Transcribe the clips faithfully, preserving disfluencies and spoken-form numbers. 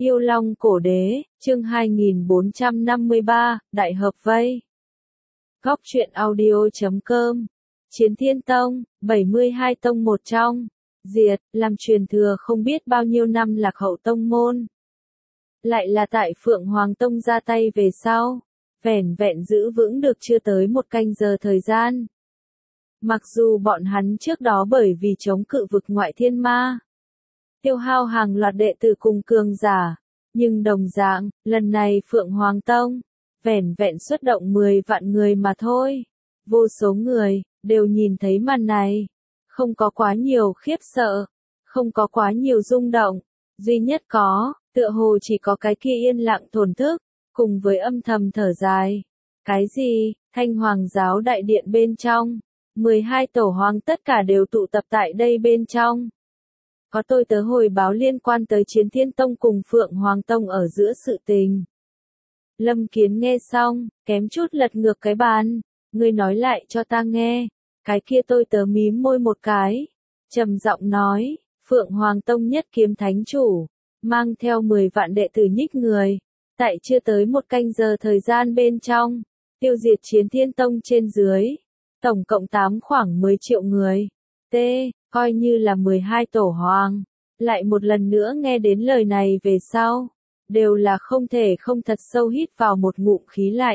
Yêu Long Cổ Đế, chương hai nghìn bốn trăm năm mươi ba, Đại Hợp Vây. Góc truyện audio chấm com. Chiến Thiên Tông, bảy mươi hai tông một trong. Diệt, làm truyền thừa không biết bao nhiêu năm lạc hậu tông môn. Lại là tại Phượng Hoàng Tông ra tay về sau. Vẻn vẹn giữ vững được chưa tới một canh giờ thời gian. Mặc dù bọn hắn trước đó bởi vì chống cự vực ngoại thiên ma, tiêu hao hàng loạt đệ tử cùng cường giả, nhưng đồng dạng, lần này Phượng Hoàng Tông, vẻn vẹn xuất động mười vạn người mà thôi. Vô số người, đều nhìn thấy màn này. Không có quá nhiều khiếp sợ, không có quá nhiều rung động, duy nhất có, tựa hồ chỉ có cái kia yên lặng thổn thức, cùng với âm thầm thở dài. Cái gì, Thanh Hoàng giáo đại điện bên trong, mười hai tổ hoàng tất cả đều tụ tập tại đây bên trong. Có tôi tớ hồi báo liên quan tới Chiến Thiên Tông cùng Phượng Hoàng Tông ở giữa sự tình. Lâm Kiến nghe xong, kém chút lật ngược cái bàn. Ngươi nói lại cho ta nghe. Cái kia tôi tớ mím môi một cái. Trầm giọng nói, Phượng Hoàng Tông nhất kiếm thánh chủ, mang theo mười vạn đệ tử nhích người. Tại chưa tới một canh giờ thời gian bên trong, tiêu diệt Chiến Thiên Tông trên dưới. Tổng cộng tám khoảng mười triệu người. T. Coi như là mười hai tổ hoàng, lại một lần nữa nghe đến lời này về sau, đều là không thể không thật sâu hít vào một ngụm khí lạnh.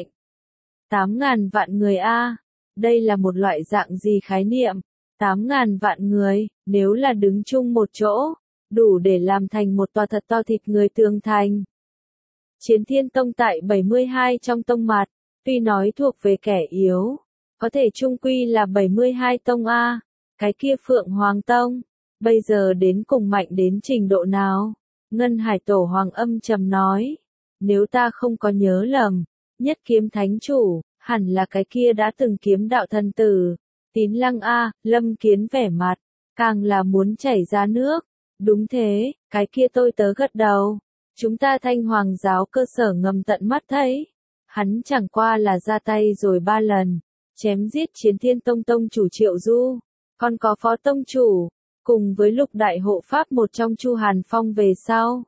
Tám ngàn vạn người a, đây là một loại dạng gì khái niệm? Tám ngàn vạn người, nếu là đứng chung một chỗ, đủ để làm thành một tòa thật to thịt người tường thành. Chiến Thiên Tông tại bảy mươi hai trong tông mặt, tuy nói thuộc về kẻ yếu, có thể chung quy là bảy mươi hai tông a. Cái kia Phượng Hoàng Tông, bây giờ đến cùng mạnh đến trình độ nào? Ngân Hải Tổ Hoàng âm trầm nói, nếu ta không có nhớ lầm, nhất kiếm thánh chủ, hẳn là cái kia đã từng kiếm đạo thần tử. Tín Lăng a, Lâm Kiến vẻ mặt, càng là muốn chảy ra nước. Đúng thế, cái kia tôi tớ gật đầu. Chúng ta Thanh Hoàng giáo cơ sở ngầm tận mắt thấy. Hắn chẳng qua là ra tay rồi ba lần, chém giết Chiến Thiên Tông tông chủ Triệu Du. Còn có phó tông chủ, cùng với lục đại hộ pháp một trong Chu Hàn Phong về sau.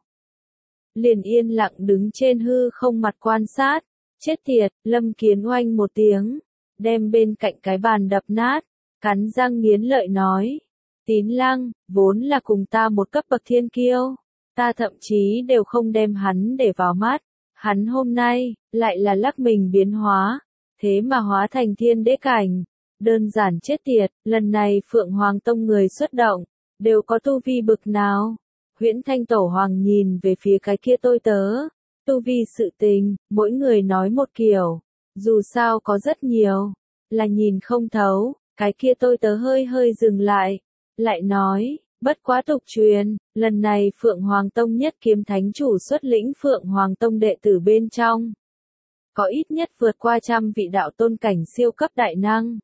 Liền yên lặng đứng trên hư không mặt quan sát, chết tiệt, Lâm Kiến oanh một tiếng, đem bên cạnh cái bàn đập nát, cắn răng nghiến lợi nói. Tín Lăng, vốn là cùng ta một cấp bậc thiên kiêu, ta thậm chí đều không đem hắn để vào mắt, hắn hôm nay, lại là lắc mình biến hóa, thế mà hóa thành thiên đế cảnh. Đơn giản chết tiệt, lần này Phượng Hoàng Tông người xuất động, đều có tu vi bực nào? Huyễn Thanh Tổ Hoàng nhìn về phía cái kia tôi tớ, tu vi sự tình, mỗi người nói một kiểu, dù sao có rất nhiều, là nhìn không thấu, cái kia tôi tớ hơi hơi dừng lại, lại nói, bất quá tục truyền, lần này Phượng Hoàng Tông nhất kiếm thánh chủ xuất lĩnh Phượng Hoàng Tông đệ tử bên trong, có ít nhất vượt qua trăm vị đạo tôn cảnh siêu cấp đại năng.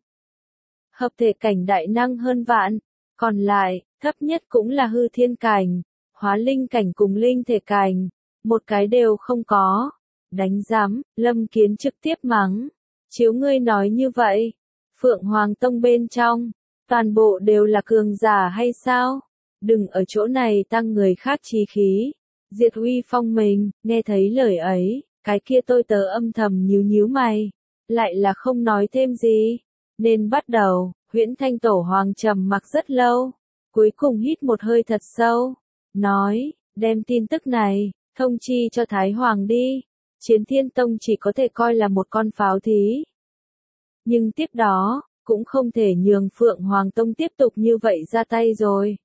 Hợp thể cảnh đại năng hơn vạn, còn lại, thấp nhất cũng là hư thiên cảnh, hóa linh cảnh cùng linh thể cảnh, một cái đều không có. Đánh giám, Lâm Kiến trực tiếp mắng, chiếu ngươi nói như vậy, Phượng Hoàng Tông bên trong, toàn bộ đều là cường giả hay sao? Đừng ở chỗ này tăng người khác chí khí, diệt uy phong mình. Nghe thấy lời ấy, cái kia tôi tớ âm thầm nhíu nhíu mày, lại là không nói thêm gì. Nên bắt đầu, Huyễn Thanh Tổ Hoàng trầm mặc rất lâu, cuối cùng hít một hơi thật sâu, nói, đem tin tức này, thông chi cho Thái Hoàng đi, Chiến Thiên Tông chỉ có thể coi là một con pháo thí. Nhưng tiếp đó, cũng không thể nhường Phượng Hoàng Tông tiếp tục như vậy ra tay rồi.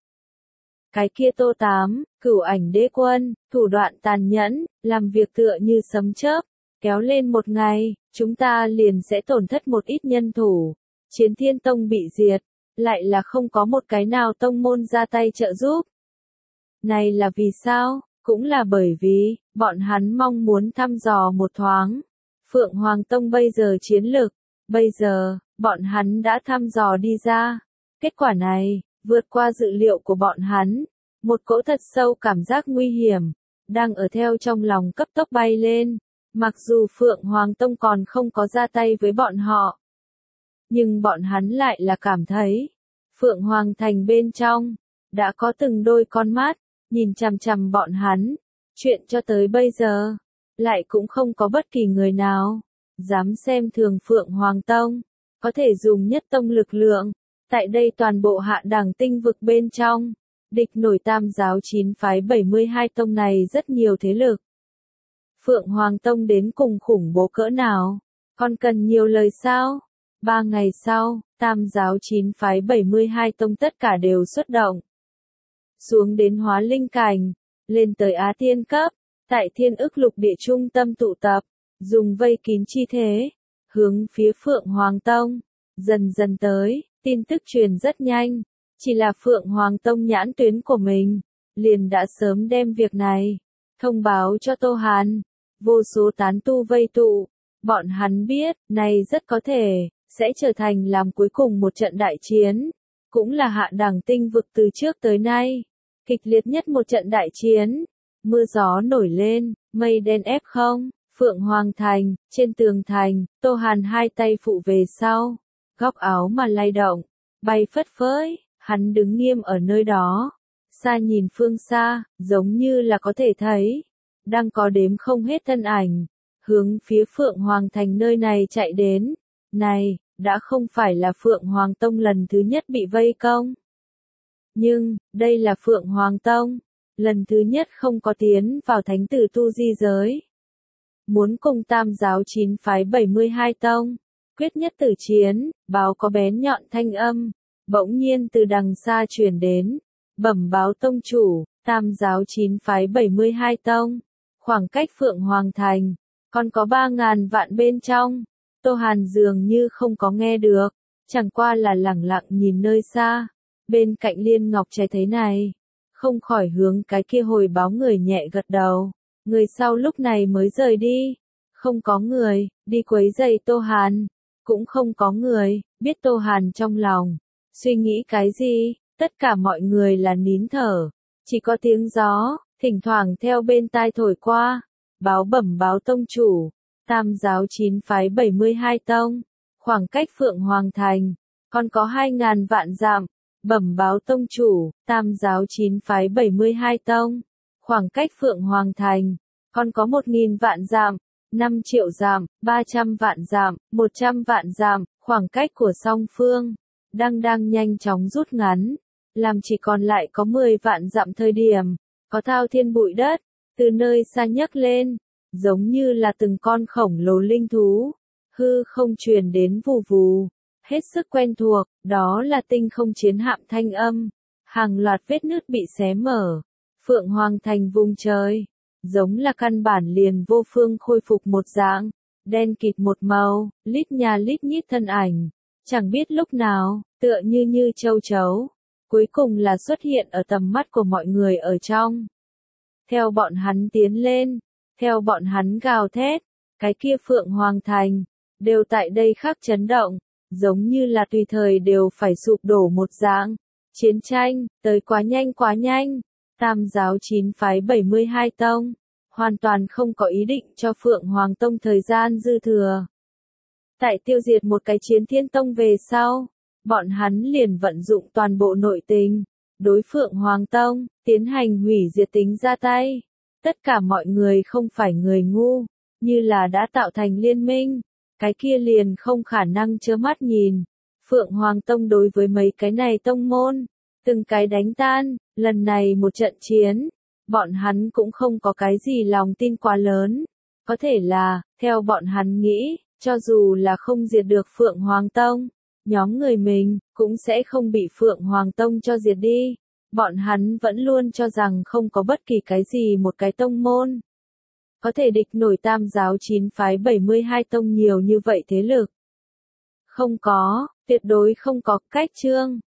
Cái kia Tô Tám, Cửu Ảnh Đế Quân, thủ đoạn tàn nhẫn, làm việc tựa như sấm chớp, kéo lên một ngày, chúng ta liền sẽ tổn thất một ít nhân thủ. Chiến Thiên Tông bị diệt, lại là không có một cái nào tông môn ra tay trợ giúp. Này là vì sao? Cũng là bởi vì, bọn hắn mong muốn thăm dò một thoáng. Phượng Hoàng Tông bây giờ chiến lực, bây giờ, bọn hắn đã thăm dò đi ra. Kết quả này, vượt qua dự liệu của bọn hắn. Một cỗ thật sâu cảm giác nguy hiểm, đang ở theo trong lòng cấp tốc bay lên. Mặc dù Phượng Hoàng Tông còn không có ra tay với bọn họ, nhưng bọn hắn lại là cảm thấy, Phượng Hoàng Thành bên trong, đã có từng đôi con mắt, nhìn chằm chằm bọn hắn. Chuyện cho tới bây giờ, lại cũng không có bất kỳ người nào dám xem thường Phượng Hoàng Tông, có thể dùng nhất tông lực lượng, tại đây toàn bộ hạ đẳng tinh vực bên trong, địch nổi tam giáo chín phái bảy mươi hai tông này rất nhiều thế lực. Phượng Hoàng Tông đến cùng khủng bố cỡ nào, còn cần nhiều lời sao? Ba ngày sau, tam giáo chín phái bảy mươi hai tông tất cả đều xuất động. Xuống đến hóa linh cảnh, lên tới Á Thiên cấp, tại Thiên Ức Lục Địa trung tâm tụ tập, dùng vây kín chi thế, hướng phía Phượng Hoàng Tông, dần dần tới, tin tức truyền rất nhanh, chỉ là Phượng Hoàng Tông nhãn tuyến của mình, liền đã sớm đem việc này, thông báo cho Tô Hàn, vô số tán tu vây tụ, bọn hắn biết, này rất có thể, sẽ trở thành làm cuối cùng một trận đại chiến, cũng là hạ đẳng tinh vực từ trước tới nay, kịch liệt nhất một trận đại chiến, mưa gió nổi lên, mây đen ép không, Phượng Hoàng Thành, trên tường thành, Tô Hàn hai tay phụ về sau, góc áo mà lay động, bay phất phới, hắn đứng nghiêm ở nơi đó, xa nhìn phương xa, giống như là có thể thấy, đang có đếm không hết thân ảnh, hướng phía Phượng Hoàng Thành nơi này chạy đến, này, đã không phải là Phượng Hoàng Tông lần thứ nhất bị vây công. Nhưng, đây là Phượng Hoàng Tông, lần thứ nhất không có tiến vào thánh tử tu di giới. Muốn cùng tam giáo chín phái bảy mươi hai tông, quyết nhất tử chiến, báo có bén nhọn thanh âm, bỗng nhiên từ đằng xa truyền đến, bẩm báo tông chủ, tam giáo chín phái bảy mươi hai tông, khoảng cách Phượng Hoàng Thành, còn có ba ngàn vạn bên trong. Tô Hàn dường như không có nghe được, chẳng qua là lẳng lặng nhìn nơi xa, bên cạnh Liên Ngọc Trai thấy này, không khỏi hướng cái kia hồi báo người nhẹ gật đầu, người sau lúc này mới rời đi, không có người, đi quấy rầy Tô Hàn, cũng không có người, biết Tô Hàn trong lòng, suy nghĩ cái gì, tất cả mọi người là nín thở, chỉ có tiếng gió, thỉnh thoảng theo bên tai thổi qua, báo bẩm báo tông chủ. Tam giáo chín phái bảy mươi hai tông, khoảng cách Phượng Hoàng Thành, còn có hai ngàn vạn dặm, bẩm báo tông chủ, tam giáo chín phái bảy mươi hai tông, khoảng cách Phượng Hoàng Thành, còn có một nghìn vạn dặm, năm triệu dặm, ba trăm vạn dặm, một trăm vạn dặm, khoảng cách của song phương, đang đang nhanh chóng rút ngắn, làm chỉ còn lại có mười vạn dặm thời điểm, có thao thiên bụi đất, từ nơi xa nhấc lên. Giống như là từng con khổng lồ linh thú, hư không truyền đến vù vù, hết sức quen thuộc, đó là tinh không chiến hạm thanh âm, hàng loạt vết nứt bị xé mở, Phượng Hoàng Thành vùng trời, giống là căn bản liền vô phương khôi phục một dạng, đen kịt một màu, lít nhà lít nhít thân ảnh, chẳng biết lúc nào, tựa như như châu chấu, cuối cùng là xuất hiện ở tầm mắt của mọi người ở trong. Theo bọn hắn tiến lên, theo bọn hắn gào thét, cái kia Phượng Hoàng Thành, đều tại đây khắc chấn động, giống như là tùy thời đều phải sụp đổ một dạng. Chiến tranh, tới quá nhanh quá nhanh, tam giáo chín phái bảy mươi hai tông, hoàn toàn không có ý định cho Phượng Hoàng Tông thời gian dư thừa. Tại tiêu diệt một cái chiến thiên tông về sau, bọn hắn liền vận dụng toàn bộ nội tình, đối Phượng Hoàng Tông, tiến hành hủy diệt tính ra tay. Tất cả mọi người không phải người ngu, như là đã tạo thành liên minh, cái kia liền không khả năng trơ mắt nhìn. Phượng Hoàng Tông đối với mấy cái này tông môn, từng cái đánh tan, lần này một trận chiến, bọn hắn cũng không có cái gì lòng tin quá lớn. Có thể là, theo bọn hắn nghĩ, cho dù là không diệt được Phượng Hoàng Tông, nhóm người mình, cũng sẽ không bị Phượng Hoàng Tông cho diệt đi. Bọn hắn vẫn luôn cho rằng không có bất kỳ cái gì một cái tông môn có thể địch nổi tam giáo chín phái bảy mươi hai tông nhiều như vậy thế lực. Không có, tuyệt đối không có, cách chương.